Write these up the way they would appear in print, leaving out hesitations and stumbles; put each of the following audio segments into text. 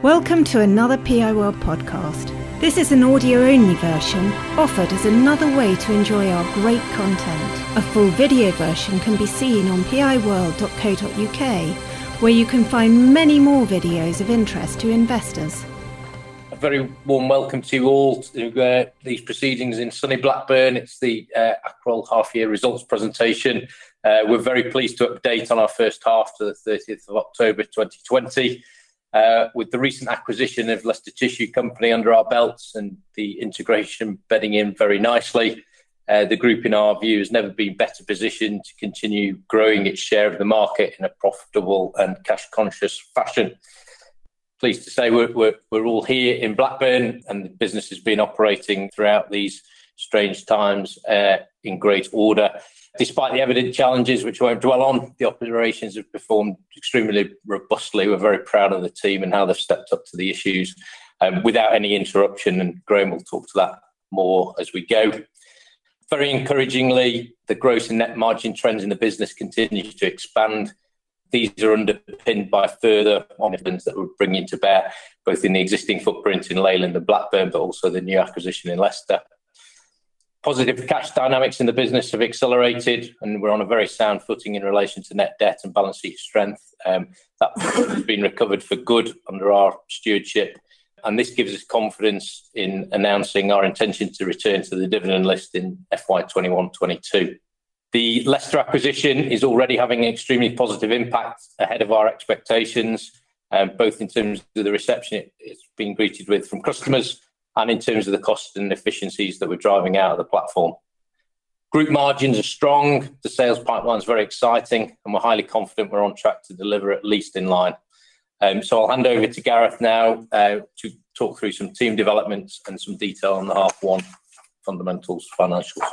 Welcome to another PI World podcast. This is an audio-only version offered as another way to enjoy our great content. A full video version can be seen on piworld.co.uk, where you can find many more videos of interest to investors. A very warm welcome to you all to these proceedings in sunny Blackburn. It's the Accrol half-year results presentation. We're very pleased to update on our first half to the 30th of October 2020. With the recent acquisition of Leicester Tissue Company under our belts and the integration bedding in very nicely, the group, in our view, has never been better positioned to continue growing its share of the market in a profitable and cash-conscious fashion. Pleased to say we're all here in Blackburn, and the business has been operating throughout these strange times in great order. Despite the evident challenges, which I won't dwell on, the operations have performed extremely robustly. We're very proud of the team and how they've stepped up to the issues without any interruption, and Graham will talk to that more as we go. Very encouragingly, the gross and net margin trends in the business continue to expand. These are underpinned by further evidence that we're bringing to bear, both in the existing footprint in Leyland and Blackburn, but also the new acquisition in Leicester. Positive cash dynamics in the business have accelerated, and we're on a very sound footing in relation to net debt and balance sheet strength. That has been recovered for good under our stewardship, and this gives us confidence in announcing our intention to return to the dividend list in FY 21-22. The Leicester acquisition is already having an extremely positive impact ahead of our expectations, both in terms of the reception it's been greeted with from customers and in terms of the cost and efficiencies that we're driving out of the platform. Group margins are strong, the sales pipeline is very exciting, and we're highly confident we're on track to deliver at least in line. So I'll hand over to Gareth now to talk through some team developments and some detail on the half one fundamentals financials.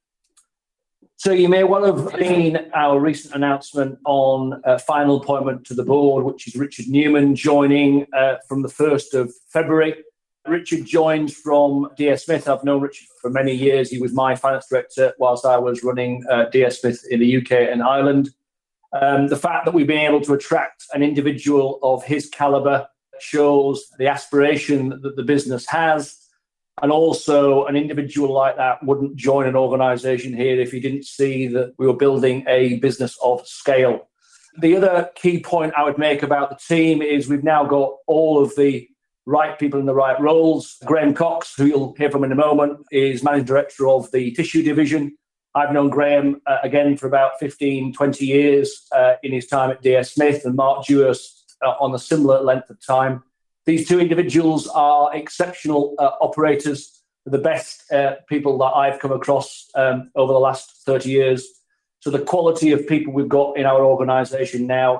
So you may well have seen our recent announcement on final appointment to the board, which is Richard Newman joining from the 1st of February. Richard joins from DS Smith. I've known Richard for many years. He was my finance director whilst I was running DS Smith in the UK and Ireland. The fact that we've been able to attract an individual of his calibre shows the aspiration that the business has, and also an individual like that wouldn't join an organisation here if he didn't see that we were building a business of scale. The other key point I would make about the team is we've now got all of the right people in the right roles. Graham Cox, who you'll hear from in a moment, is Managing Director of the Tissue Division. I've known Graham, again, for about 15, 20 years in his time at DS Smith, and Mark Dewars on a similar length of time. These two individuals are exceptional operators, the best people that I've come across over the last 30 years. So the quality of people we've got in our organisation now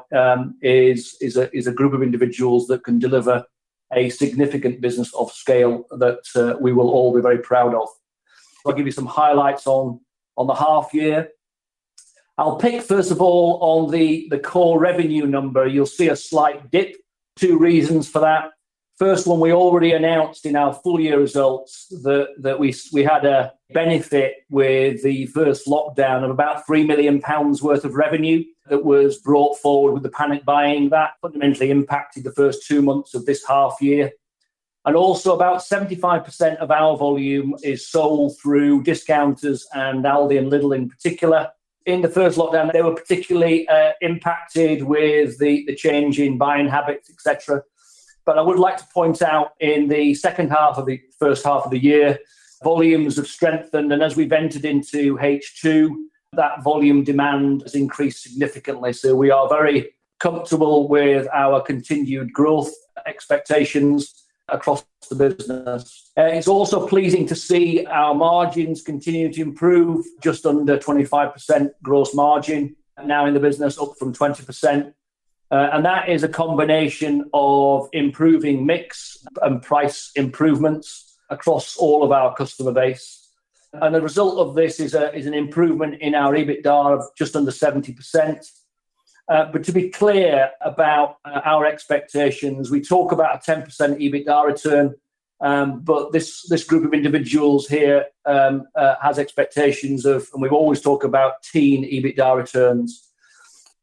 is a group of individuals that can deliver a significant business of scale that we will all be very proud of. I'll give you some highlights on the half year. I'll pick, first of all, on the core revenue number. You'll see a slight dip. Two reasons for that. First one, we already announced in our full year results that we had a benefit with the first lockdown of about £3 million worth of revenue that was brought forward with the panic buying. That fundamentally impacted the first 2 months of this half year. And also about 75% of our volume is sold through discounters and Aldi and Lidl in particular. In the first lockdown, they were particularly impacted with the change in buying habits, etc. But I would like to point out in the second half of the first half of the year, volumes have strengthened. And as we've entered into H2, that volume demand has increased significantly. So we are very comfortable with our continued growth expectations across the business. It's also pleasing to see our margins continue to improve, just under 25% gross margin now in the business, up from 20%. And that is a combination of improving mix and price improvements across all of our customer base. And the result of this is an improvement in our EBITDA of just under 70%. But to be clear about our expectations, we talk about a 10% EBITDA return, but this group of individuals here has expectations of, and we've always talked about teen EBITDA returns.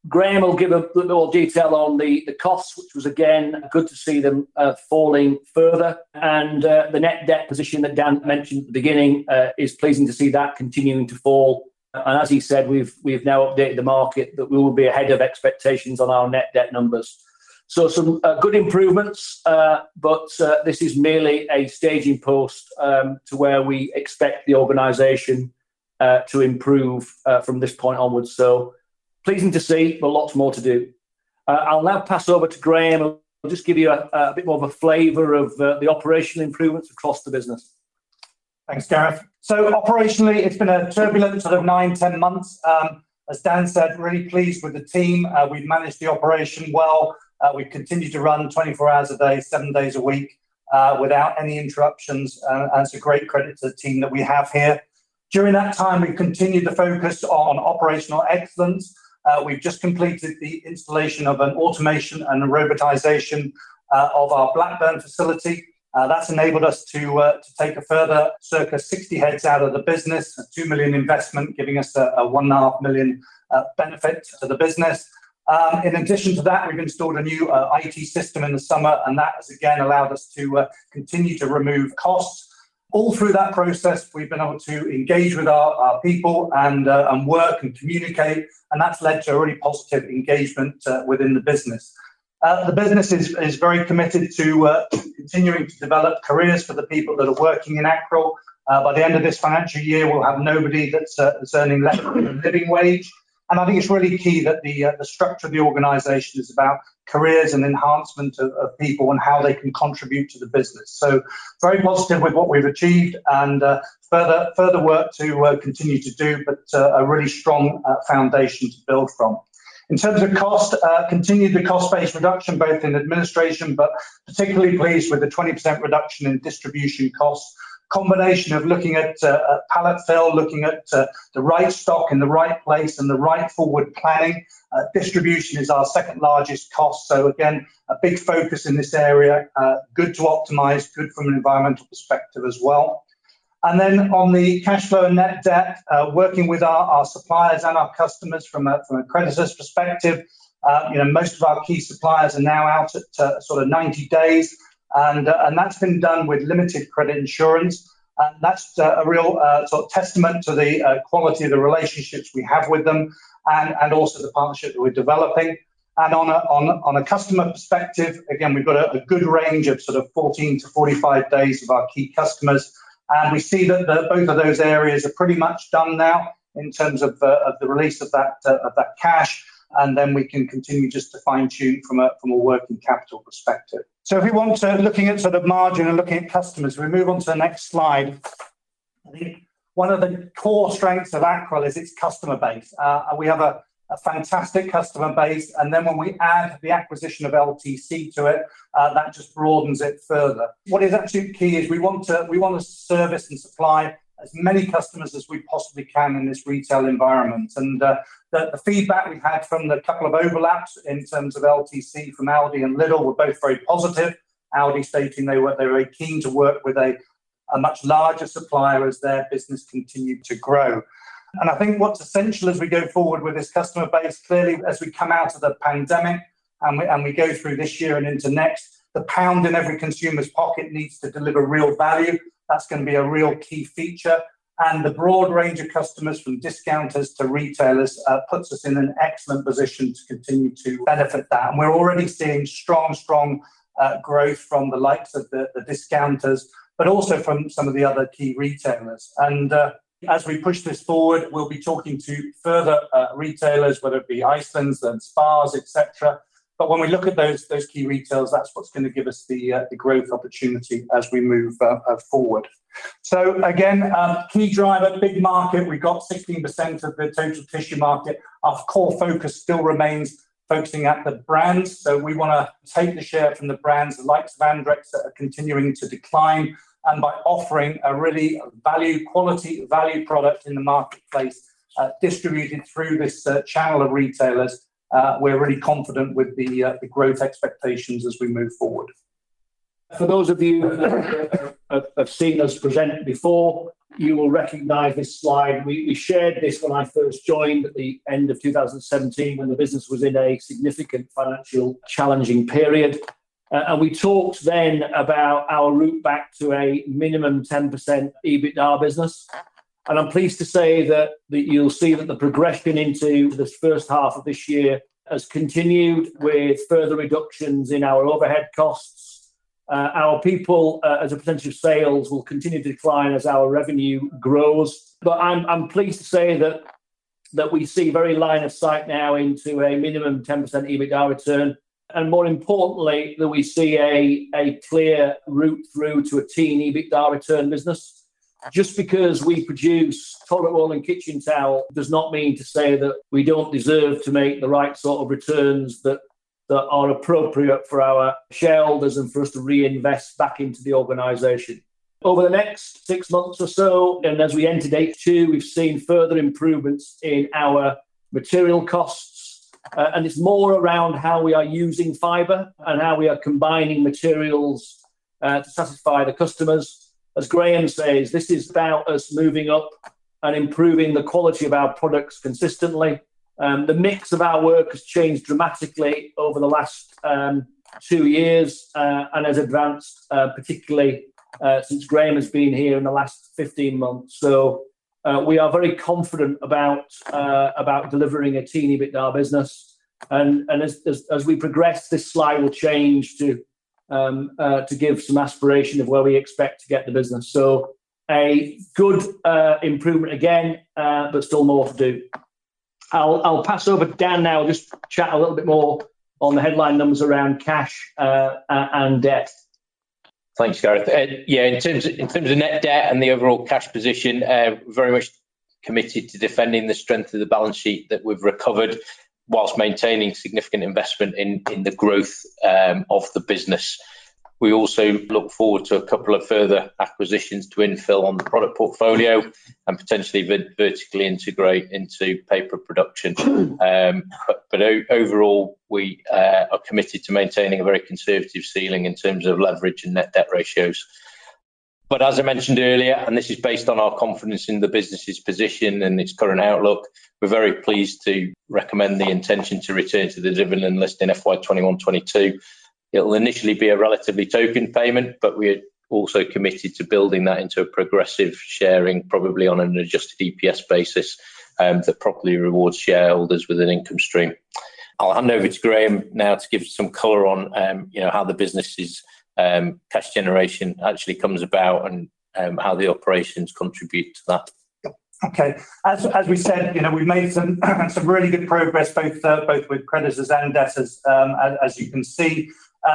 Graham will give a little more detail on the costs, which was, again, good to see them falling further. And the net debt position that Dan mentioned at the beginning is pleasing to see that continuing to fall. And as he said, we've now updated the market that we will be ahead of expectations on our net debt numbers. So some good improvements, but this is merely a staging post to where we expect the organisation to improve from this point onwards. So pleasing to see, but lots more to do. I'll now pass over to Graham. I'll just give you a bit more of a flavour of the operational improvements across the business. Thanks, Gareth. So operationally, it's been a turbulent sort of 9-10 months. As Dan said, really pleased with the team. We've managed the operation well. We've continued to run 24 hours a day, 7 days a week, without any interruptions. And it's a great credit to the team that we have here. During that time, we've continued to focus on operational excellence. We've just completed the installation of an automation and a robotisation of our Blackburn facility. That's enabled us to take a further circa 60 heads out of the business, a 2 million investment, giving us a 1.5 million benefit to the business. In addition to that, we've installed a new IT system in the summer, and that has again allowed us to continue to remove costs. All through that process, we've been able to engage with our people and work and communicate, and that's led to a really positive engagement within the business. The business is very committed to continuing to develop careers for the people that are working in Accrol. By the end of this financial year, we'll have nobody that's earning less than a living wage. And I think it's really key that the structure of the organisation is about careers and enhancement of people and how they can contribute to the business. So very positive with what we've achieved, and further work to continue to do, but a really strong foundation to build from. In terms of cost, continued the cost-based reduction, both in administration, but particularly pleased with the 20% reduction in distribution costs. Combination of looking at pallet fill, looking at the right stock in the right place and the right forward planning. Distribution is our second largest cost. So again, a big focus in this area, good to optimise, good from an environmental perspective as well. And then on the cash flow and net debt, working with our suppliers and our customers from a creditor's perspective. Most of our key suppliers are now out at sort of 90 days. And that's been done with limited credit insurance. And that's a real sort of testament to the quality of the relationships we have with them, and also the partnership that we're developing. And on a customer perspective, again, we've got a good range of sort of 14 to 45 days of our key customers. And we see that both of those areas are pretty much done now in terms of the release of that cash. And then we can continue just to fine tune from a working capital perspective. So if we want to, looking at sort of margin and looking at customers, we move on to the next slide. I think one of the core strengths of Accrol is its customer base. We have a fantastic customer base, and then when we add the acquisition of LTC to it, that just broadens it further. What is actually key is we want to service and supply as many customers as we possibly can in this retail environment. And the feedback we've had from the couple of overlaps in terms of LTC from Aldi and Lidl were both very positive. Aldi stating they were very keen to work with a much larger supplier as their business continued to grow. And I think what's essential as we go forward with this customer base, clearly as we come out of the pandemic and we go through this year and into next, the pound in every consumer's pocket needs to deliver real value. That's going to be a real key feature. And the broad range of customers from discounters to retailers puts us in an excellent position to continue to benefit that. And we're already seeing strong growth from the likes of the discounters, but also from some of the other key retailers. And as we push this forward, we'll be talking to further retailers, whether it be Iceland's and Spars, etc. But when we look at those key retailers, that's what's going to give us the growth opportunity as we move forward. So again, key driver, big market. We've got 16% of the total tissue market. Our core focus still remains focusing at the brands. So we want to take the share from the brands, the likes of Andrex, that are continuing to decline. And by offering a really quality value product in the marketplace, distributed through this channel of retailers, we're really confident with the growth expectations as we move forward. For those of you that have seen us present before, you will recognise this slide. We shared this when I first joined at the end of 2017 when the business was in a significant financial challenging period. And we talked then about our route back to a minimum 10% EBITDA business. And I'm pleased to say that you'll see that the progression into this first half of this year has continued with further reductions in our overhead costs. Our people as a percentage of sales will continue to decline as our revenue grows. But I'm pleased to say that we see very line of sight now into a minimum 10% EBITDA return. And more importantly, that we see a clear route through to a teen EBITDA return business. Just because we produce toilet roll and kitchen towel does not mean to say that we don't deserve to make the right sort of returns that are appropriate for our shareholders and for us to reinvest back into the organisation. Over the next 6 months or so, and as we entered H2, we've seen further improvements in our material costs. And it's more around how we are using fibre and how we are combining materials to satisfy the customers. As Graham says, this is about us moving up and improving the quality of our products consistently. The mix of our work has changed dramatically over the last 2 years and has advanced particularly since Graham has been here in the last 15 months. So we are very confident about delivering a teen EBITDA business. And as we progress, this slide will change to give some aspiration of where we expect to get the business. So a good improvement again, but still more to do. I'll pass over to Dan now, just chat a little bit more on the headline numbers around cash and debt. Thanks, Gareth. In terms of net debt and the overall cash position, very much committed to defending the strength of the balance sheet that we've recovered, whilst maintaining significant investment in the growth of the business. We also look forward to a couple of further acquisitions to infill on the product portfolio and potentially vertically integrate into paper production. But overall, we are committed to maintaining a very conservative ceiling in terms of leverage and net debt ratios. But as I mentioned earlier, and this is based on our confidence in the business's position and its current outlook, we're very pleased to recommend the intention to return to the dividend list in FY 21-22. It'll initially be a relatively token payment, but we're also committed to building that into a progressive sharing, probably on an adjusted EPS basis, that properly rewards shareholders with an income stream. I'll hand over to Graham now to give some colour on how the business's cash generation actually comes about and how the operations contribute to that. Okay, as we said, we've made some really good progress both with creditors and debtors, as you can see,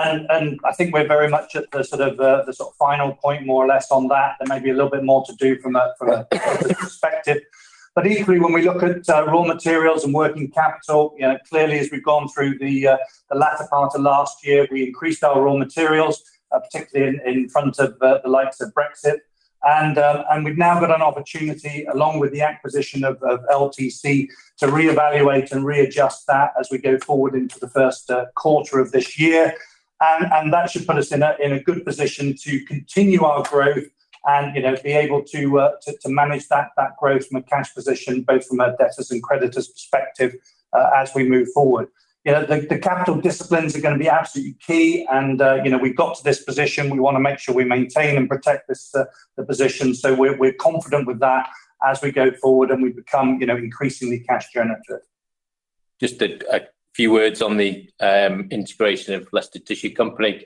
and I think we're very much at the sort of final point, more or less, on that. There may be a little bit more to do from a perspective. But equally, when we look at raw materials and working capital, clearly as we've gone through the latter part of last year, we increased our raw materials, particularly in front of the likes of Brexit. And we've now got an opportunity, along with the acquisition of LTC, to reevaluate and readjust that as we go forward into the first quarter of this year. And that should put us in a good position to continue our growth and be able to manage that growth from a cash position, both from a debtors and creditors perspective, as we move forward. The capital disciplines are going to be absolutely key, and we've got to this position. We want to make sure we maintain and protect the position. So we're confident with that as we go forward, and we become increasingly cash generative. Just a few words on the integration of Leicester Tissue Company.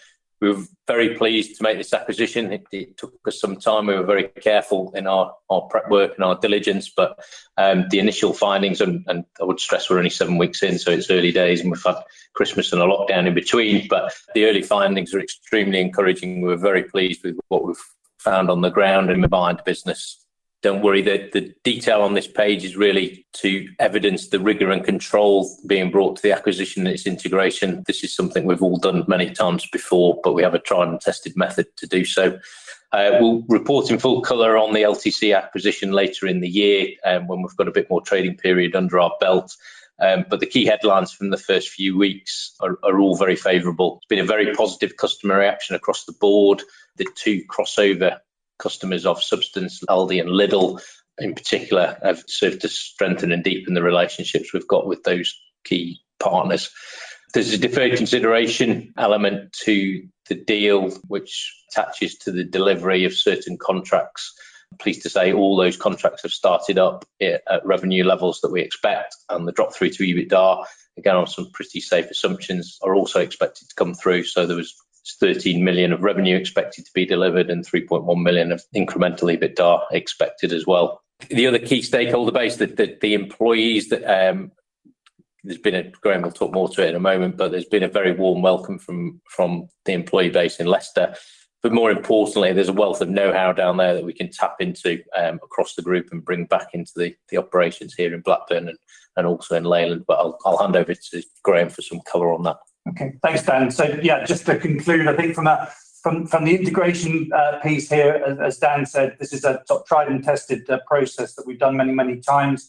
We were very pleased to make this acquisition. It took us some time. We were very careful in our prep work and our diligence, but the initial findings, and I would stress we're only 7 weeks in, so it's early days, and we've had Christmas and a lockdown in between, but the early findings are extremely encouraging. We're very pleased with what we've found on the ground and behind the business. Don't worry, the detail on this page is really to evidence the rigour and control being brought to the acquisition and its integration. This is something we've all done many times before, but we have a tried and tested method to do so. We'll report in full colour on the LTC acquisition later in the year when we've got a bit more trading period under our belt. But the key headlines from the first few weeks are all very favourable. It's been a very positive customer reaction across the board. The two crossover customers of Substance, Aldi and Lidl in particular have served to strengthen and deepen the relationships we've got with those key partners. There's a deferred consideration element to the deal which attaches to the delivery of certain contracts. I'm pleased to say all those contracts have started up at revenue levels that we expect, and the drop through to EBITDA, again on some pretty safe assumptions, are also expected to come through. So there was 13 million of revenue expected to be delivered and 3.1 million of incremental EBITDA expected as well. The other key stakeholder base, the employees that there's been Graham will talk more to it in a moment, but there's been a very warm welcome from the employee base in Leicester. But more importantly, there's a wealth of know-how down there that we can tap into across the group and bring back into the operations here in Blackburn and also in Leyland. But I'll hand over to Graham for some colour on that. Okay, thanks, Dan. So yeah, just to conclude, I think from the integration piece here, as Dan said, this is a tried and tested process that we've done many times.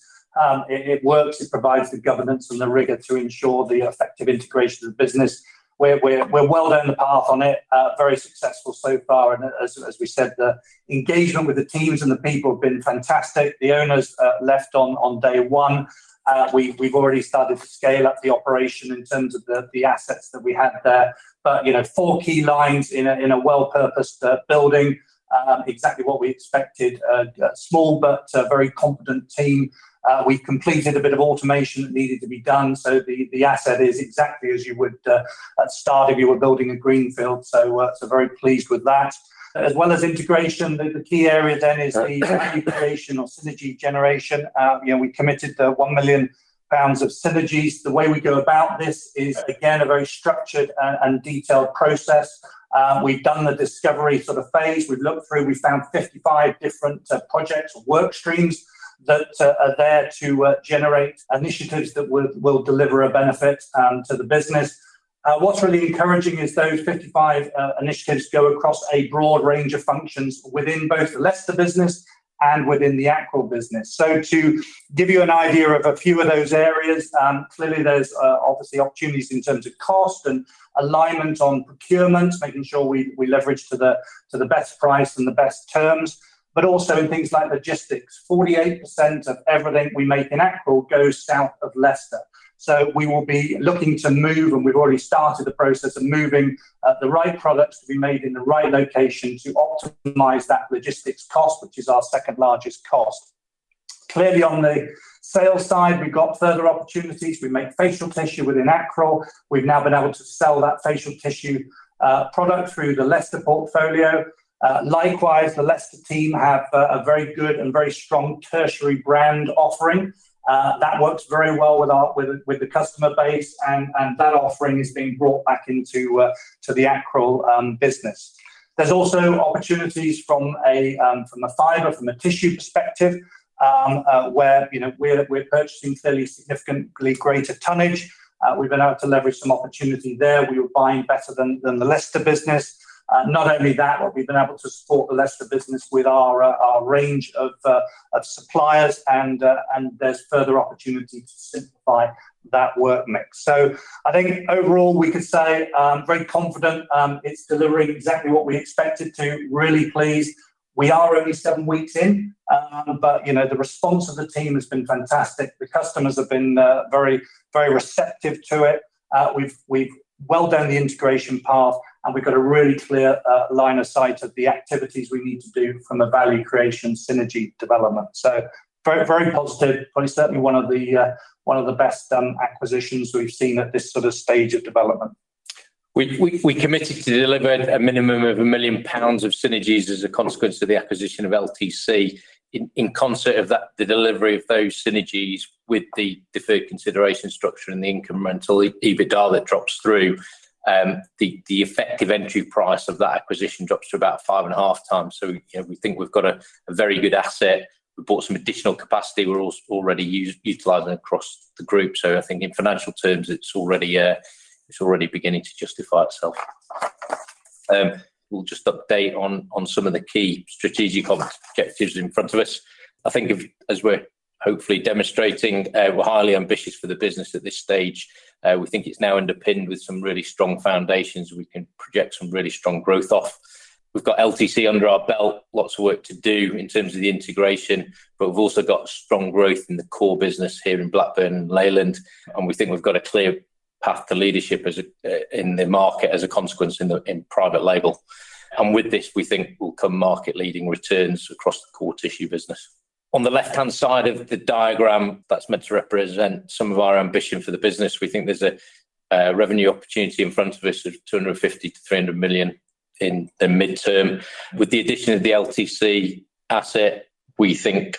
It works. It provides the governance and the rigor to ensure the effective integration of the business. We're well down the path on it. Very successful so far, and as we said, the engagement with the teams and the people have been fantastic. The owners left on day one. We've already started to scale up the operation in terms of the assets that we had there. But 4 key lines in a well-purposed building. Exactly what we expected. A small but very competent team. We've completed a bit of automation that needed to be done, so the asset is exactly as you would start if you were building a greenfield. So very pleased with that. As well as integration, the key area then is the value creation or synergy generation. We committed the £1 million of synergies. The way we go about this is, again, a very structured and detailed process. We've done the discovery sort of phase. We've looked through, we found 55 different projects or work streams that are there to generate initiatives that will deliver a benefit to the business. What's really encouraging is those 55 initiatives go across a broad range of functions within both the Leicester business and within the Accrol business. So to give you an idea of a few of those areas, clearly there's obviously opportunities in terms of cost and alignment on procurement, making sure we leverage to the best price and the best terms, but also in things like logistics. 48% of everything we make in Accrol goes south of Leicester. So we will be looking to move, and we've already started the process of moving the right products to be made in the right location to optimise that logistics cost, which is our second largest cost. Clearly on the sales side, we've got further opportunities. We make facial tissue within Accrol. We've now been able to sell that facial tissue product through the Leicester portfolio. Likewise, the Leicester team have a very good and very strong tertiary brand offering. That works very well with the customer base, and that offering is being brought back into to the Accrol business. There's also opportunities from a fibre, from a tissue perspective, where we're purchasing clearly significantly greater tonnage. We've been able to leverage some opportunity there. We were buying better than the Leicester business. Not only that, but we've been able to support the Leicester business with our range of suppliers, and there's further opportunity to simplify that work mix. So I think overall we could say very confident it's delivering exactly what we expected to. Really pleased. We are only 7 weeks in, but the response of the team has been fantastic. The customers have been very, very receptive to it. We've well done the integration path, and we've got a really clear line of sight of the activities we need to do from a value creation synergy development. So very, very positive. Probably certainly one of the best acquisitions we've seen at this sort of stage of development. We committed to deliver a minimum of £1 million of synergies as a consequence of the acquisition of LTC. In concert of that, the delivery of those synergies with the deferred consideration structure and the incremental EBITDA that drops through, the effective entry price of that acquisition drops to about 5.5 times. So we think we've got a very good asset. We bought some additional capacity. We're also already utilising across the group. So I think in financial terms, it's already beginning to justify itself. We'll just update on some of the key strategic objectives in front of us. I think as we're hopefully demonstrating, we're highly ambitious for the business at this stage. We think it's now underpinned with some really strong foundations. We can project some really strong growth off. We've got LTC under our belt, lots of work to do in terms of the integration, but we've also got strong growth in the core business here in Blackburn and Leyland, and we think we've got a clear path to leadership in the market as a consequence in private label. And with this, we think will come market-leading returns across the core tissue business. On the left-hand side of the diagram, that's meant to represent some of our ambition for the business. We think there's a revenue opportunity in front of us of 250 to 300 million in the midterm. With the addition of the LTC asset, we think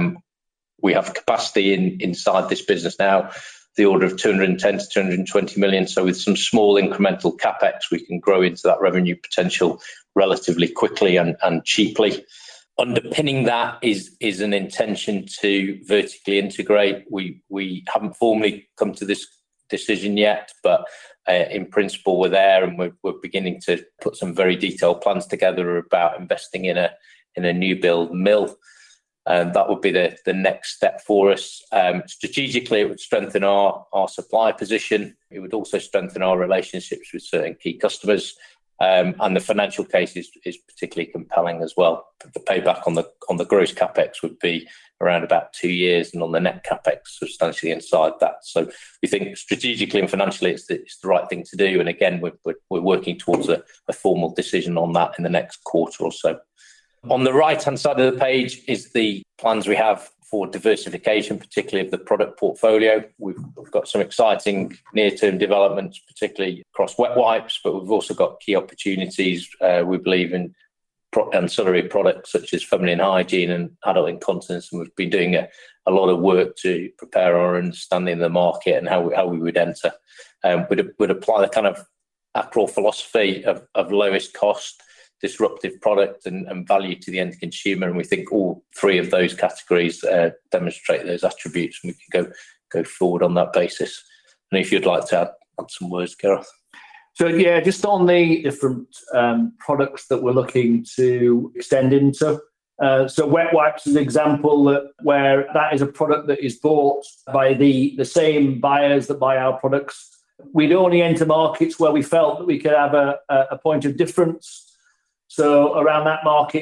we have capacity inside this business now, the order of 210 to 220 million. So with some small incremental capex, we can grow into that revenue potential relatively quickly and cheaply. Underpinning that is an intention to vertically integrate. We haven't formally come to this decision yet, but in principle we're there, and we're beginning to put some very detailed plans together about investing in a new build mill. And that would be the next step for us. Strategically, it would strengthen our supply position. It would also strengthen our relationships with certain key customers. And the financial case is particularly compelling as well. The payback on the gross capex would be around about 2 years, and on the net capex substantially inside that. So we think strategically and financially it's the right thing to do. And again, we're working towards a formal decision on that in the next quarter or so. On the right-hand side of the page is the plans we have for diversification, particularly of the product portfolio. We've got some exciting near-term developments, particularly across wet wipes, but we've also got key opportunities, we believe, in ancillary products such as feminine hygiene and adult incontinence. And we've been doing a lot of work to prepare our understanding of the market and how we would enter. Would apply the kind of Accrol philosophy of lowest cost, disruptive product and value to the end consumer, and we think all three of those categories demonstrate those attributes, and we can go forward on that basis. And if you'd like to add some words, Gareth. So yeah, just on the different products that we're looking to extend into. So wet wipes is an example where that is a product that is bought by the same buyers that buy our products. We'd only enter markets where we felt that we could have a point of difference. So around that market,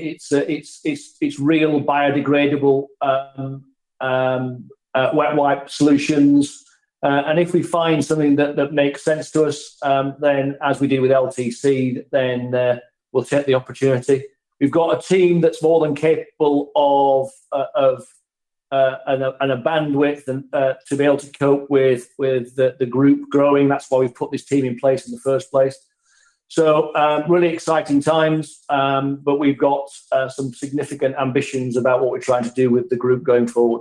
it's real biodegradable wet wipe solutions. And if we find something that makes sense to us, then as we do with LTC, then we'll take the opportunity. We've got a team that's more than capable of and a bandwidth to be able to cope with the group growing. That's why we've put this team in place in the first place. So really exciting times, but we've got some significant ambitions about what we're trying to do with the group going forward.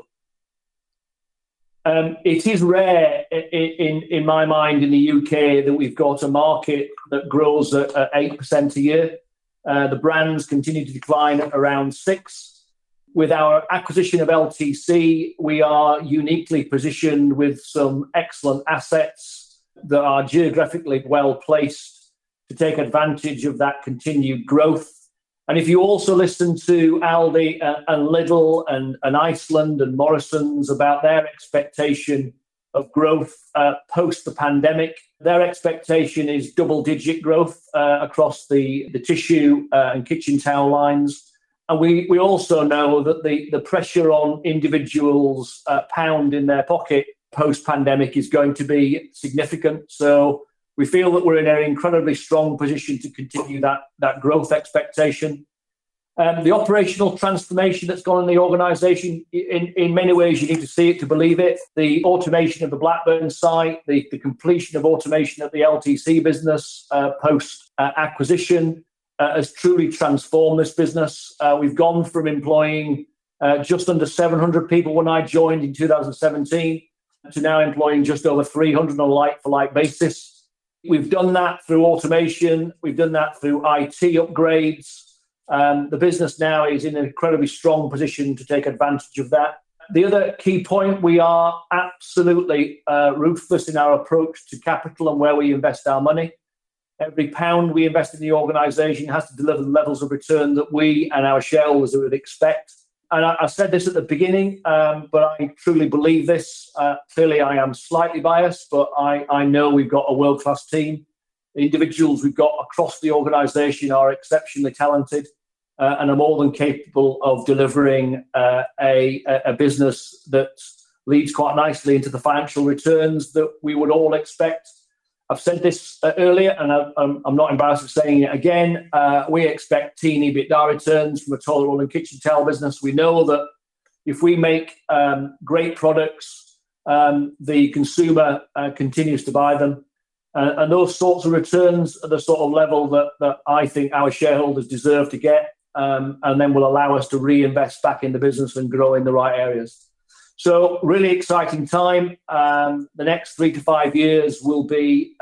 It is rare in my mind in the UK that we've got a market that grows at 8% a year. The brands continue to decline at around 6%. With our acquisition of LTC, we are uniquely positioned with some excellent assets that are geographically well placed to take advantage of that continued growth. And if you also listen to Aldi and Lidl and Iceland and Morrisons about their expectation of growth post the pandemic, their expectation is double-digit growth across the tissue and kitchen towel lines. And we also know that the pressure on individuals' pound in their pocket post-pandemic is going to be significant. So we feel that we're in an incredibly strong position to continue that growth expectation. The operational transformation that's gone in the organisation, in many ways you need to see it to believe it. The automation of the Blackburn site, the completion of automation of the LTC business post-acquisition has truly transformed this business. We've gone from employing just under 700 people when I joined in 2017 to now employing just over 300 on a like-for-like basis. We've done that through automation. We've done that through IT upgrades. The business now is in an incredibly strong position to take advantage of that. The other key point, we are absolutely ruthless in our approach to capital and where we invest our money. Every pound we invest in the organisation has to deliver the levels of return that we and our shareholders would expect. And I said this at the beginning, but I truly believe this. Clearly, I am slightly biased, but I know we've got a world-class team. The individuals we've got across the organisation are exceptionally talented and are more than capable of delivering a business that leads quite nicely into the financial returns that we would all expect. I've said this earlier, and I'm not embarrassed of saying it again. We expect teen EBITDA returns from a toilet roll and kitchen towel business. We know that if we make great products, the consumer continues to buy them. And those sorts of returns are the sort of level that I think our shareholders deserve to get, and then will allow us to reinvest back in the business and grow in the right areas. So really exciting time. The next 3 to 5 years will be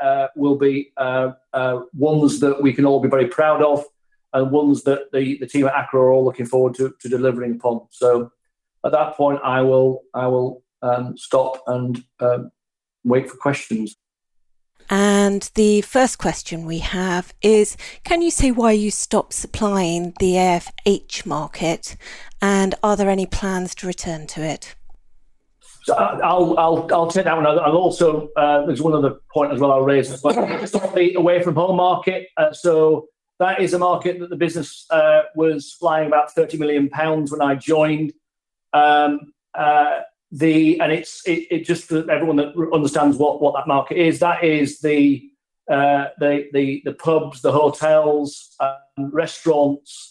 ones that we can all be very proud of, and ones that the team at Accro are all looking forward to delivering upon. So at that point, I will stop and wait for questions. And the first question we have is, can you say why you stopped supplying the AFH market, and are there any plans to return to it? So I'll take that one. I'll also there's one other point as well I'll raise, but the away from home market. So that is a market that the business was flying about £30 million when I joined. It just for everyone that understands what that market is. That is the pubs, the hotels, restaurants,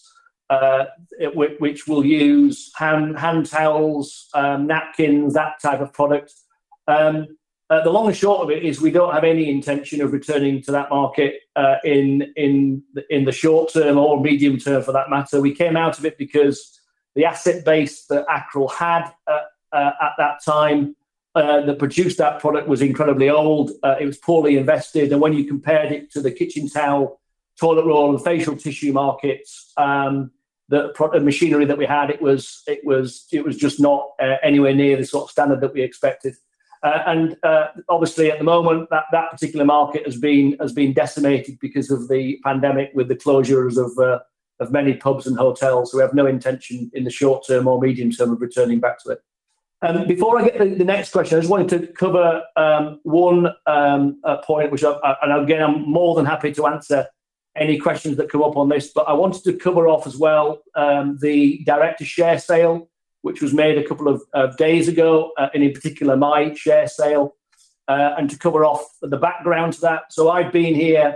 which will use hand towels, napkins, that type of product. The long and short of it is we don't have any intention of returning to that market in the short term or medium term, for that matter. We came out of it because the asset base that Accro had at that time that produced that product was incredibly old. It was poorly invested, and when you compared it to the kitchen towel, toilet roll, and facial tissue markets, the machinery that we had, it was just not anywhere near the sort of standard that we expected. And obviously, at the moment, that particular market has been decimated because of the pandemic, with the closures of many pubs and hotels. So we have no intention in the short term or medium term of returning back to it. Before I get the next question, I just wanted to cover one point, which I'm more than happy to answer any questions that come up on this, but I wanted to cover off as well the director share sale, which was made a couple of days ago, and in particular my share sale, and to cover off the background to that. So I've been here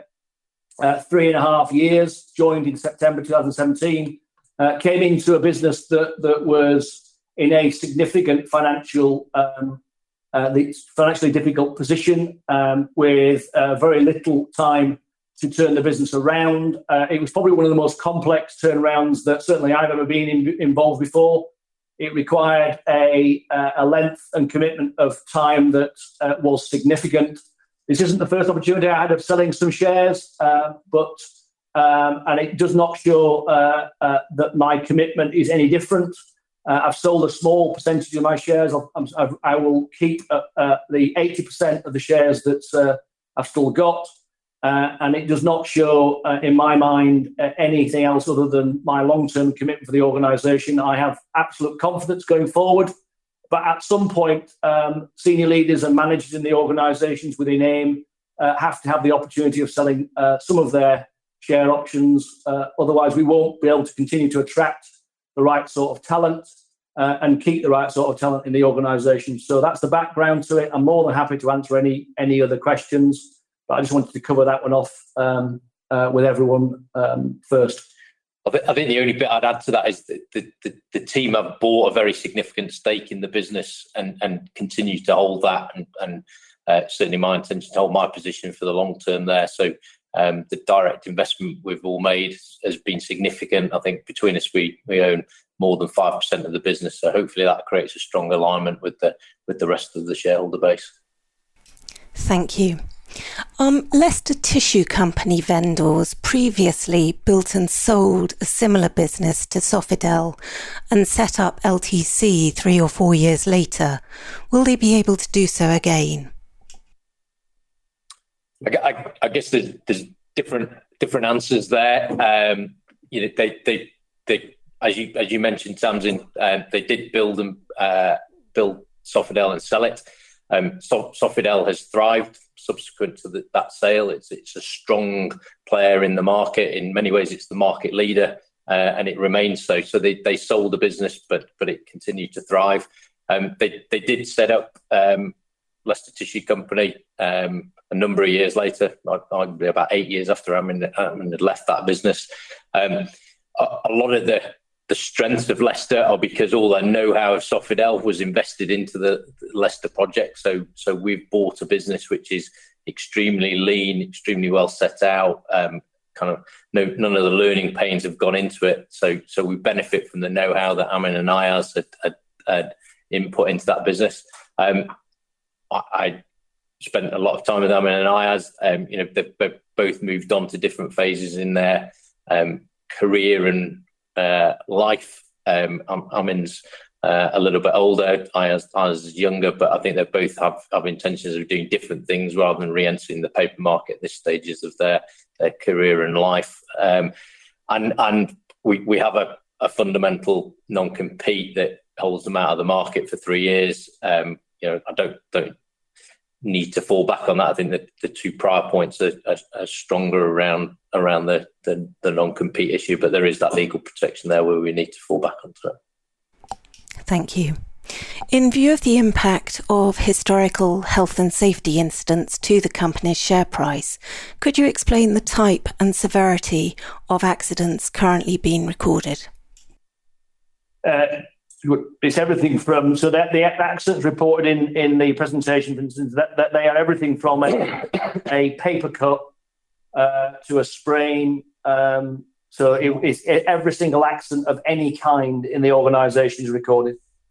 3.5 years, joined in September 2017, came into a business that was in a significant financially difficult position, with very little time to turn the business around. It was probably one of the most complex turnarounds that certainly I've ever been involved before. It required a length and commitment of time that was significant. This isn't the first opportunity I had of selling some shares, but it does not show that my commitment is any different. I've sold a small percentage of my shares. I will keep the 80% of the shares that I've still got. And it does not show, in my mind, anything else other than my long-term commitment for the organisation. I have absolute confidence going forward. But at some point, senior leaders and managers in the organisations within AIM have to have the opportunity of selling some of their share options. Otherwise, we won't be able to continue to attract the right sort of talent and keep the right sort of talent in the organisation. So that's the background to it. I'm more than happy to answer any other questions. But I just wanted to cover that one off with everyone first. I think the only bit I'd add to that is that the team have bought a very significant stake in the business and continue to hold that. And certainly my intention to hold my position for the long term there. So the direct investment we've all made has been significant. I think between us, we own more than 5% of the business. So hopefully that creates a strong alignment with the rest of the shareholder base. Thank you. Leicester Tissue Company vendors previously built and sold a similar business to Sofidel and set up LTC 3 or 4 years later. Will they be able to do so again? I guess there's different answers there. They as you mentioned, Tamsin, they did build Sofidel and sell it. Sofidel has thrived subsequent to that sale. It's a strong player in the market. In many ways, it's the market leader, and it remains so. So they sold the business, but it continued to thrive. They did set up Leicester Tissue Company a number of years later, arguably about 8 years after Amin had left that business. A lot of the strengths of Leicester are because all their know-how of Sofidel was invested into the Leicester project. So we've bought a business which is extremely lean, extremely well set out. None of the learning pains have gone into it. So we benefit from the know-how that Amin and Ayaz had input into that business. I spent a lot of time with Amin and Ayaz. They've both moved on to different phases in their career and life. Amin's a little bit older, Ayaz is younger, but I think they both have intentions of doing different things rather than re-entering the paper market at this stages of their career and life. And we have a fundamental non-compete that holds them out of the market for 3 years. I don't need to fall back on that. I think that the two prior points are stronger around the non-compete issue, but there is that legal protection there where we need to fall back onto it. Thank you. In view of the impact of historical health and safety incidents to the company's share price, could you explain the type and severity of accidents currently being recorded? It's everything from, so that the accidents reported in the presentation, for instance, that they are everything from a paper cut to a sprain. So it's every single accident of any kind in the organisation is recorded.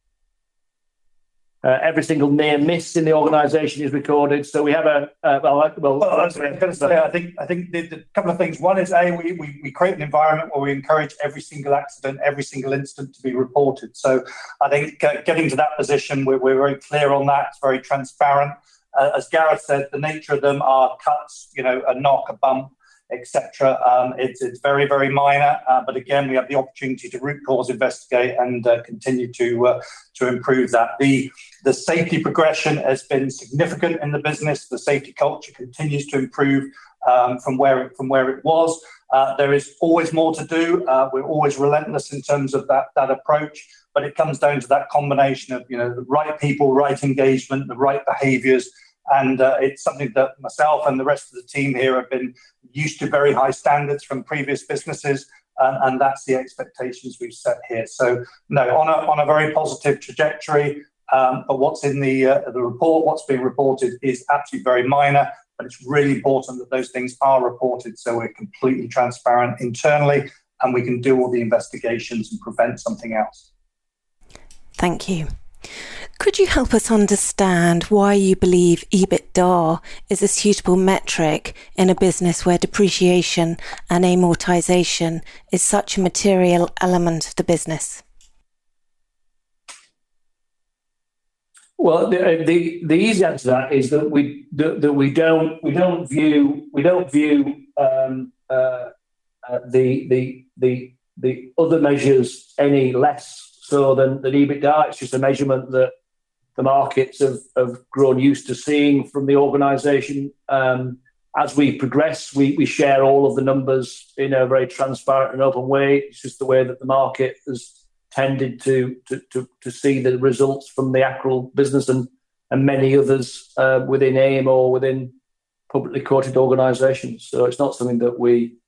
Every single near miss in the organisation is recorded. So we have I was going to say, I think the couple of things. One is we create an environment where we encourage every single accident, every single incident to be reported. So I think getting to that position, we're very clear on that. It's very transparent. As Gareth said, the nature of them are cuts, a knock, a bump, etc. It's very, very minor, but again, we have the opportunity to root cause investigate and continue to improve that. The safety progression has been significant in the business. The safety culture continues to improve from where it was. There is always more to do. We're always relentless in terms of that approach, but it comes down to that combination of the right people, right engagement, the right behaviours. And it's something that myself and the rest of the team here have been used to, very high standards from previous businesses, and that's the expectations we've set here. So, no, on a very positive trajectory, but what's in the report, what's being reported is absolutely very minor, but it's really important that those things are reported so we're completely transparent internally and we can do all the investigations and prevent something else. Thank you. Could you help us understand why you believe EBITDA is a suitable metric in a business where depreciation and amortization is such a material element of the business? Well, the easy answer to that is that we don't view the other measures any less so than EBITDA. It's just a measurement that the markets have grown used to seeing from the organisation. As we progress, we share all of the numbers in a very transparent and open way. It's just the way that the market has tended to see the results from the Accrual business and many others within AIM or within publicly quoted organisations. So it's not something that we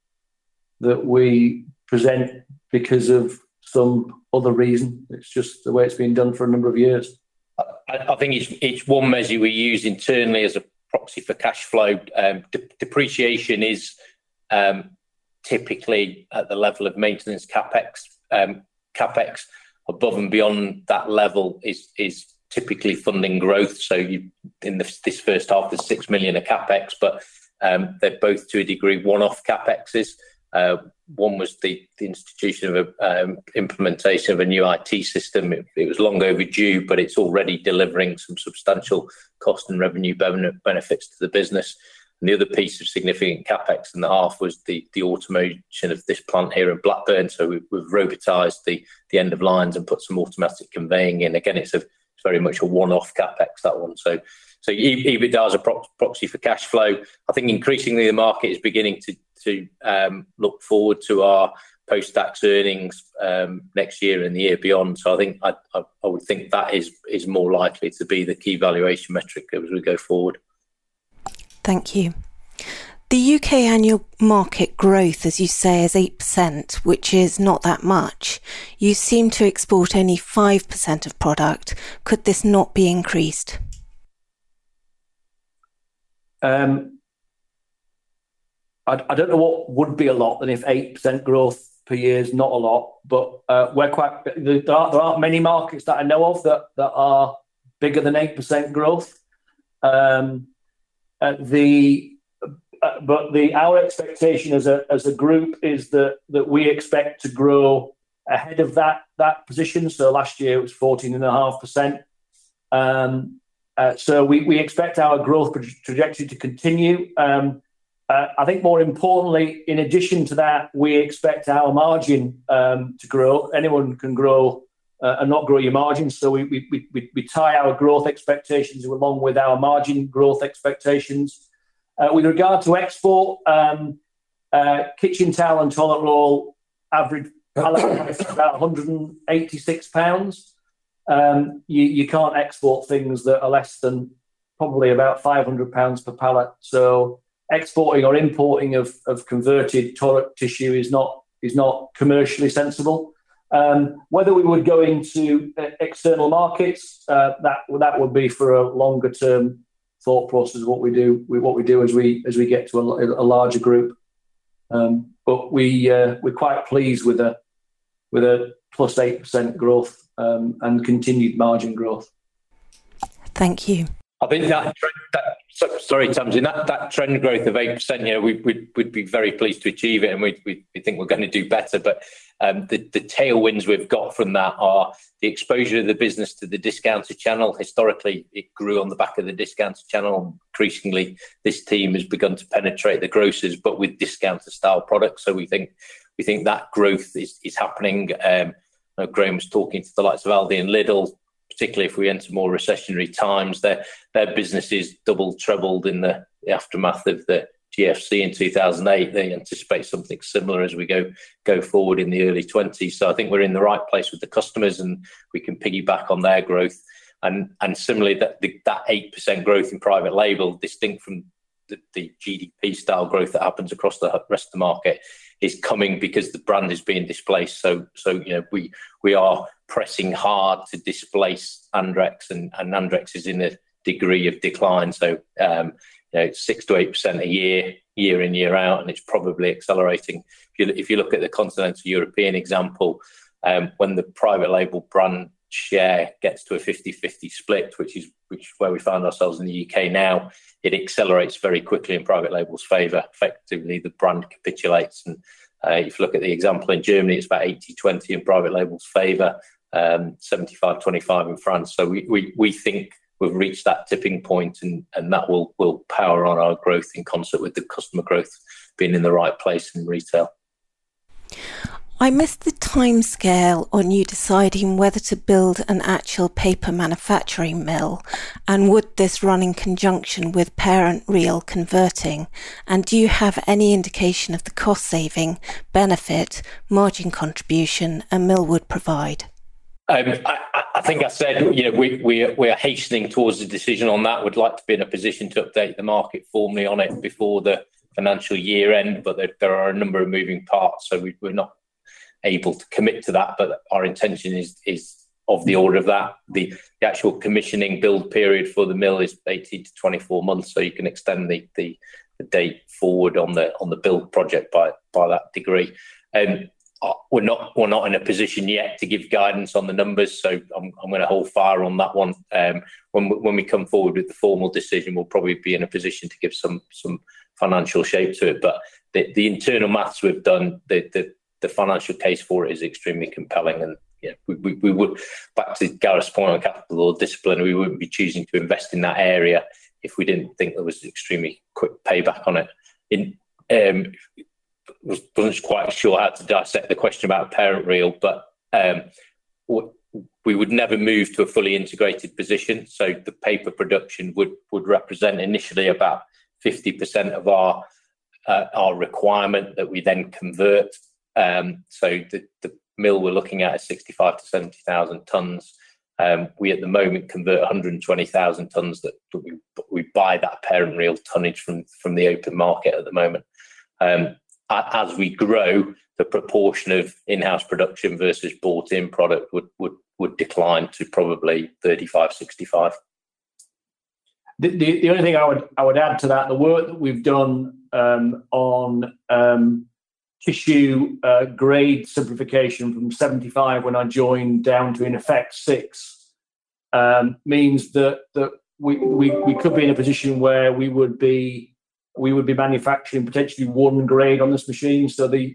present because of some other reason. It's just the way it's been done for a number of years. I think it's one measure we use internally as a proxy for cash flow. Depreciation is typically at the level of maintenance capex. Capex above and beyond that level is typically funding growth. So in this first half, there's 6 million of capex, but they're both to a degree one-off capexes. One was the institution of implementation of a new IT system. It was long overdue, but it's already delivering some substantial cost and revenue benefits to the business. And the other piece of significant capex in the half was the automation of this plant here in Blackburn. So we've robotised the end of lines and put some automatic conveying in. Again, it's very much a one-off capex, that one. So So EBITDA is a proxy for cash flow. I think increasingly the market is beginning to look forward to our post-tax earnings next year and the year beyond. So I think I would think that is more likely to be the key valuation metric as we go forward. Thank you. The UK annual market growth, as you say, is 8%, which is not that much. You seem to export only 5% of product. Could this not be increased? I don't know what would be a lot, and if 8% growth per year is not a lot, but there aren't many markets that I know of that are bigger than 8% growth. Our expectation as a group is that we expect to grow ahead of that position. So last year it was 14.5%. So we expect our growth trajectory to continue. I think more importantly, in addition to that, we expect our margin to grow. Anyone can grow and not grow your margin. So we tie our growth expectations along with our margin growth expectations. With regard to export, kitchen towel and toilet roll average pallet price is about £186. You can't export things that are less than probably about £500 per pallet. So exporting or importing of converted toilet tissue is not commercially sensible. Whether we would go into external markets, that would be for a longer term thought process. What we do as we get to a larger group. But we're quite pleased with a plus 8% growth and continued margin growth. Thank you. I think sorry, Tamsin, that trend growth of 8%, we'd be very pleased to achieve it, and we think we're going to do better. But the tailwinds we've got from that are the exposure of the business to the discounter channel. Historically, it grew on the back of the discounter channel. Increasingly, this team has begun to penetrate the grocers, but with discounter style products. So we think that growth is happening. Graham was talking to the likes of Aldi and Lidl. Particularly if we enter more recessionary times, their businesses doubled, trebled in the aftermath of the GFC in 2008. They anticipate something similar as we go forward in the early 20s. So I think we're in the right place with the customers, and we can piggyback on their growth. And similarly, that 8% growth in private label, distinct from the GDP style growth that happens across the rest of the market, is coming because the brand is being displaced. So we are pressing hard to displace Andrex, and Andrex is in a degree of decline. So 6 to 8% a year in, year out, and it's probably accelerating. If you look at the continental European example, when the private label brand share gets to a 50-50 split, which is where we find ourselves in the UK now, it accelerates very quickly in private label's favour. Effectively, the brand capitulates. And if you look at the example in Germany, it's about 80-20 in private label's favour, 75-25 in France. So we think we've reached that tipping point, and that will power on our growth in concert with the customer growth being in the right place in retail. I missed the timescale on you deciding whether to build an actual paper manufacturing mill, and would this run in conjunction with parent reel converting? And do you have any indication of the cost saving, benefit, margin contribution a mill would provide? I think I said, we are hastening towards a decision on that. We'd like to be in a position to update the market formally on it before the financial year end, but there are a number of moving parts, so we're not able to commit to that. But our intention is of the order of that. The actual commissioning build period for the mill is 18 to 24 months, so you can extend the date forward on the build project by that degree. We're not in a position yet to give guidance on the numbers, so I'm going to hold fire on that one. When we come forward with the formal decision, we'll probably be in a position to give some financial shape to it. But the internal maths we've done, the financial case for it is extremely compelling, and we would, back to Gareth's point on capital or discipline, we wouldn't be choosing to invest in that area if we didn't think there was extremely quick payback on it. Wasn't quite sure how to dissect the question about parent reel, but we would never move to a fully integrated position. So the paper production would represent initially about 50% of our requirement that we then convert. So the mill we're looking at is 65 to 70,000 tonnes. We at the moment convert 120,000 tonnes that we buy that parent reel tonnage from the open market at the moment. As we grow, the proportion of in-house production versus bought-in product would decline to probably 35-65. The only thing I would add to that, the work that we've done on tissue grade simplification from 75 when I joined down to in effect 6 means that we could be in a position where we would be manufacturing potentially 1 grade on this machine. So the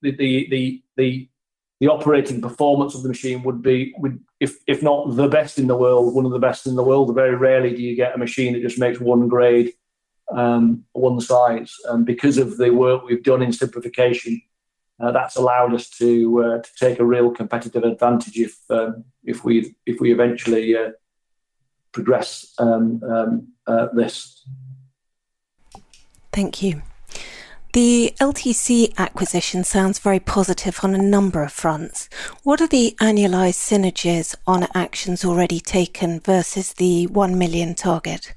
operating performance of the machine would be, if not the best in the world, one of the best in the world. Very rarely do you get a machine that just makes 1 grade, one size. Because of the work we've done in simplification, that's allowed us to take a real competitive advantage if we eventually progress this. Thank you. The LTC acquisition sounds very positive on a number of fronts. What are the annualised synergies on actions already taken versus the 1 million target?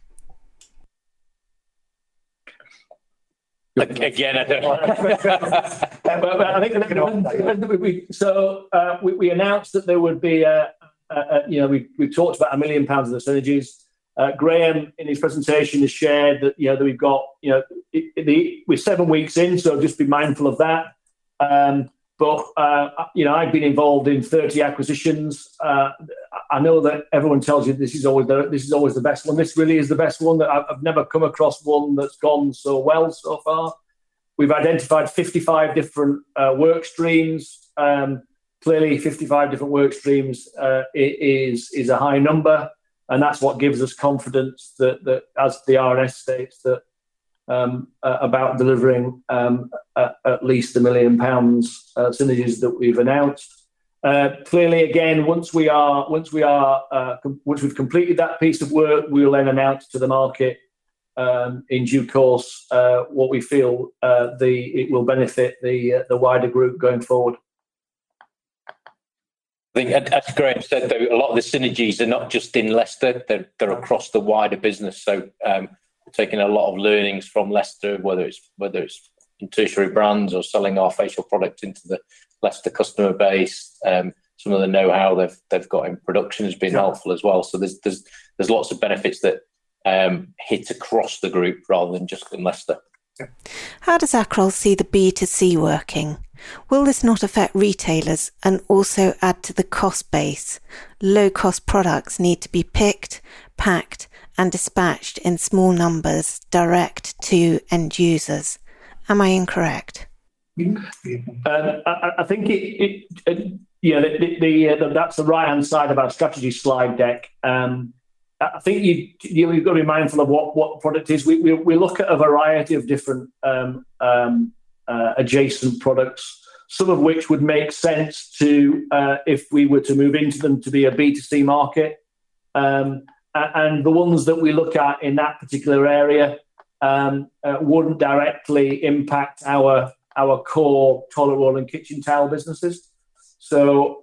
Again, I don't know. I think we announced that there would be we talked about £1 million of the synergies. Graham, in his presentation, has shared that that we've got we're 7 weeks in, so just be mindful of that. But I've been involved in 30 acquisitions. I know that everyone tells you this is always the best one. This really is the best one. That I've never come across one that's gone so well so far. We've identified 55 different work streams. Clearly, 55 different work streams is a high number. And that's what gives us confidence that as the RNS states, that about delivering at least £1 million synergies that we've announced. Clearly, again, once we've completed that piece of work, we'll then announce to the market in due course what we feel it will benefit the wider group going forward. I think, as Graham said, though, a lot of the synergies are not just in Leicester; they're across the wider business. So, we're taking a lot of learnings from Leicester, whether it's in tertiary brands or selling our facial product into the Leicester customer base. Some of the know-how they've got in production has been helpful as well. So there's lots of benefits that hit across the group rather than just in Leicester. How does Accrol see the B2C working? Will this not affect retailers and also add to the cost base? Low-cost products need to be picked, packed and dispatched in small numbers direct to end users. Am I incorrect? I think that's the right-hand side of our strategy slide deck. I think you've got to be mindful of what the product is. We look at a variety of different adjacent products, some of which would make sense to if we were to move into them to be a B2C market. And the ones that we look at in that particular area wouldn't directly impact our core toilet roll and kitchen towel businesses. So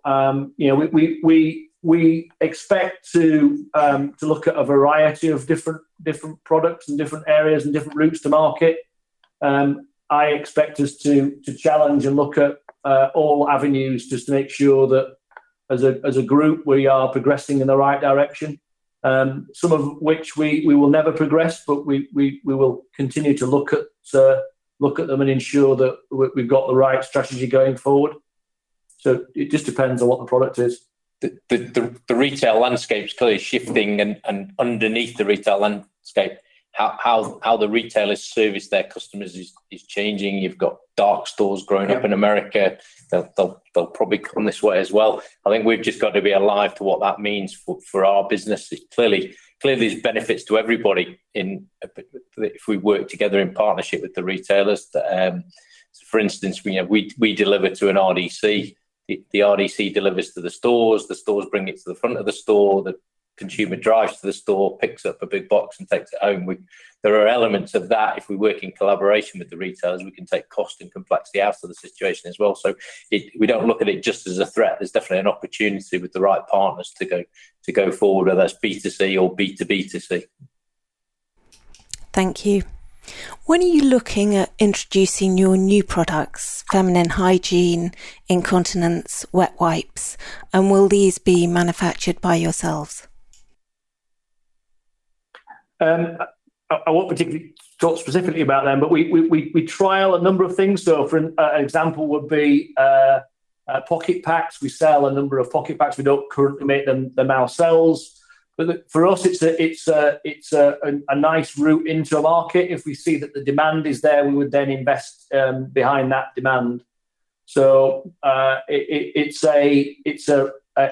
we expect to look at a variety of different products and different areas and different routes to market. I expect us to challenge and look at all avenues just to make sure that as a group we are progressing in the right direction. Some of which we will never progress, but we will continue to look at them and ensure that we've got the right strategy going forward. So it just depends on what the product is. The retail landscape is clearly shifting, and underneath the retail landscape, how the retailers service their customers is changing. You've got dark stores growing up in America. They'll probably come this way as well. I think we've just got to be alive to what that means for our business. Clearly there's benefits to everybody if we work together in partnership with the retailers. So for instance, we deliver to an RDC. the RDC delivers to the stores bring it to the front of the store, the consumer drives to the store, picks up a big box and takes it home. There are elements of that. If we work in collaboration with the retailers, we can take cost and complexity out of the situation as well. So we don't look at it just as a threat. There's definitely an opportunity with the right partners to go forward, whether that's B2C or B2B2C. Thank you. When are you looking at introducing your new products, feminine hygiene, incontinence, wet wipes, and will these be manufactured by yourselves? I won't particularly talk specifically about them, but we trial a number of things. So, for an example, would be pocket packs. We sell a number of pocket packs. We don't currently make them ourselves, but for us, it's a nice route into a market. If we see that the demand is there, we would then invest behind that demand. So it's a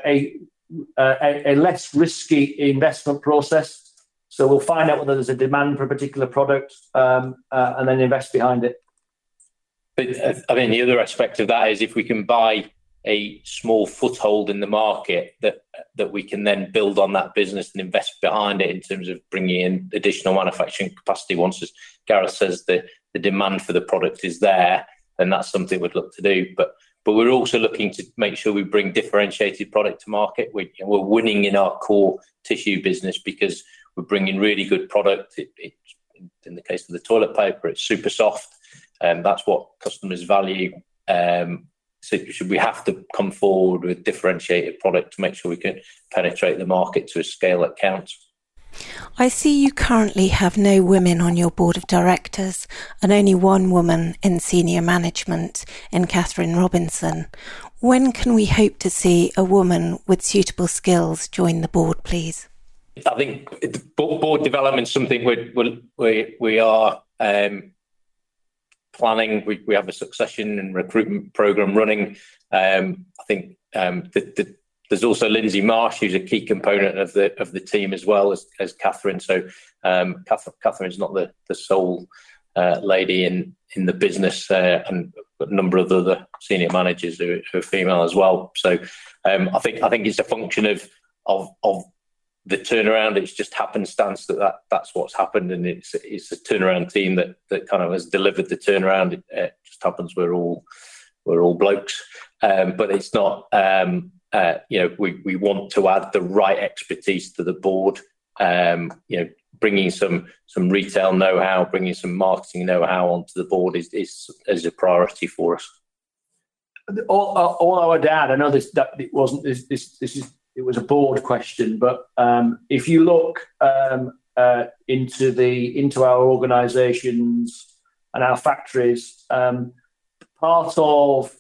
less risky investment process. So we'll find out whether there's a demand for a particular product and then invest behind it. But I mean, the other aspect of that is if we can buy a small foothold in the market that we can then build on that business and invest behind it in terms of bringing in additional manufacturing capacity. Once, as Gareth says, the demand for the product is there, then that's something we'd look to do. But we're also looking to make sure we bring differentiated product to market. We're winning in our core tissue business because we're bringing really good product. In the case of the toilet paper, it's super soft, and that's what customers value. So we have to come forward with differentiated product to make sure we can penetrate the market to a scale that counts. I see you currently have no women on your board of directors and only one woman in senior management in Catherine Robinson. When can we hope to see a woman with suitable skills join the board, please? I think board development is something we are planning. We have a succession and recruitment program running. I think there's also Lindsay Marsh, who's a key component of the team as well as Catherine. So Catherine's not the sole lady in the business, and a number of other senior managers who are female as well. So I think it's a function of the turnaround. It's just happenstance that's what's happened, and it's a turnaround team that kind of has delivered the turnaround. It just happens we're all blokes, but it's not. We want to add the right expertise to the board. Bringing some retail know-how, bringing some marketing know-how onto the board is a priority for us. All I would add, I know it was a board question, but if you look into our organisations and our factories, part of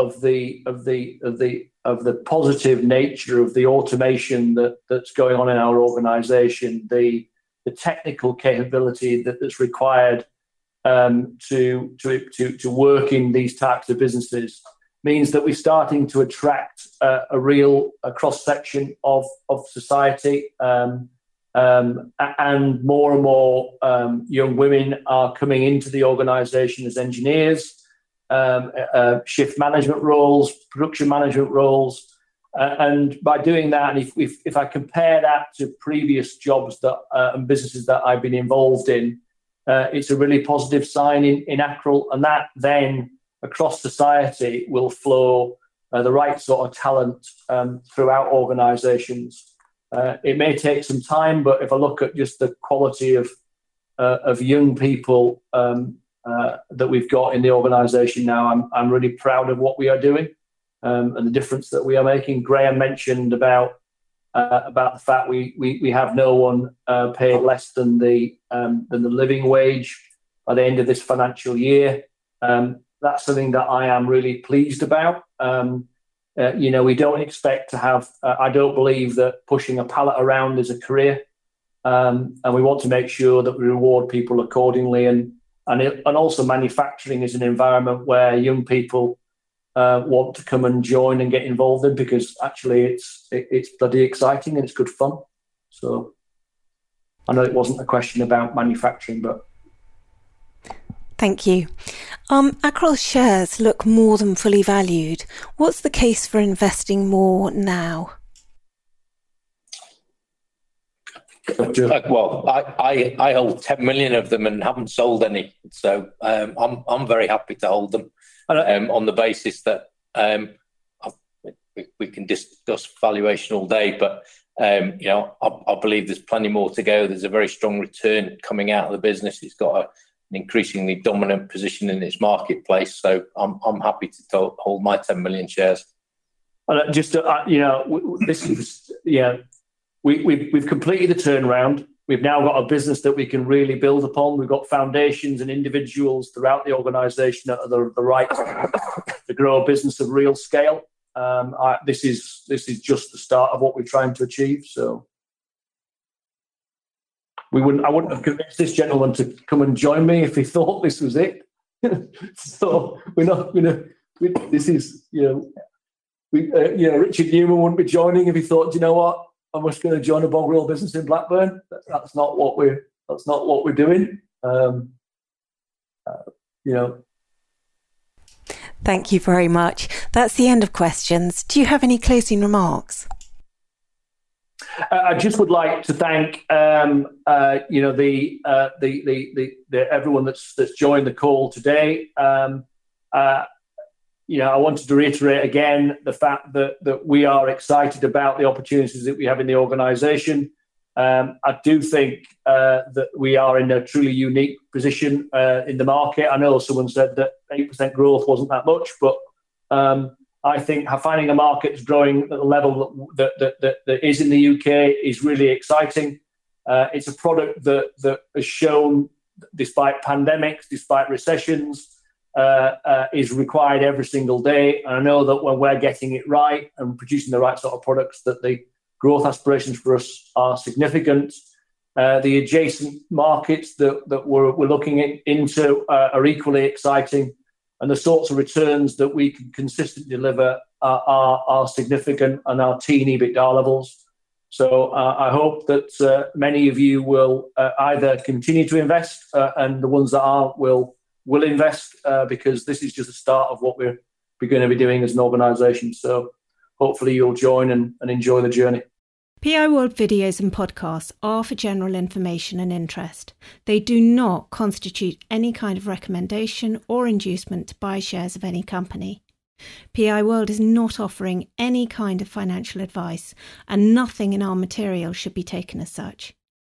the positive nature of the automation that's going on in our organisation, the technical capability that's required to work in these types of businesses means that we're starting to attract a cross-section of society, and more young women are coming into the organisation as engineers, shift management roles, production management roles, and by doing that, and if I compare that to previous jobs and businesses that I've been involved in, it's a really positive sign in Accrol, and that then across society will flow the right sort of talent throughout organisations. It may take some time, but if I look at just the quality of young people that we've got in the organisation now, I'm really proud of what we are doing and the difference that we are making. Graham mentioned about the fact we have no one paid less than the living wage by the end of this financial year. That's something that I am really pleased about. We don't expect to have, I don't believe that pushing a pallet around is a career. And we want to make sure that we reward people accordingly. And also manufacturing is an environment where young people want to come and join and get involved in, because actually it's bloody exciting and it's good fun. So I know it wasn't a question about manufacturing, but... Thank you. Accrol shares look more than fully valued. What's the case for investing more now? Well, I hold 10 million of them and haven't sold any, so I'm very happy to hold them on the basis that we can discuss valuation all day, but I believe there's plenty more to go. There's a very strong return coming out of the business. It's got an increasingly dominant position in its marketplace, so I'm happy to hold my 10 million shares. Just this is We've completed the turnaround. We've now got a business that we can really build upon. We've got foundations and individuals throughout the organisation that are the right to grow a business of real scale. This is just the start of what we're trying to achieve. So I wouldn't have convinced this gentleman to come and join me if he thought this was it. So we're not. This is Richard Newman wouldn't be joining if he thought, you know what, I'm just going to join a bog roll business in Blackburn. That's not what we're doing. Thank you very much. That's the end of questions. Do you have any closing remarks? I just would like to thank everyone that's joined the call today. I wanted to reiterate again the fact that we are excited about the opportunities that we have in the organisation. I do think that we are in a truly unique position in the market. I know someone said that 8% growth wasn't that much, but I think finding a market that's growing at the level that is in the UK is really exciting. It's a product that has shown, despite pandemics, despite recessions, is required every single day. And I know that when we're getting it right and producing the right sort of products, that the growth aspirations for us are significant. The adjacent markets that we're looking into are equally exciting, and the sorts of returns that we can consistently deliver are significant and are teen EBITDA levels. So I hope that many of you will either continue to invest, and the ones that aren't will invest, because this is just the start of what we're going to be doing as an organisation. So hopefully you'll join and enjoy the journey. PI World videos and podcasts are for general information and interest. They do not constitute any kind of recommendation or inducement to buy shares of any company. PI World is not offering any kind of financial advice, and nothing in our material should be taken as such.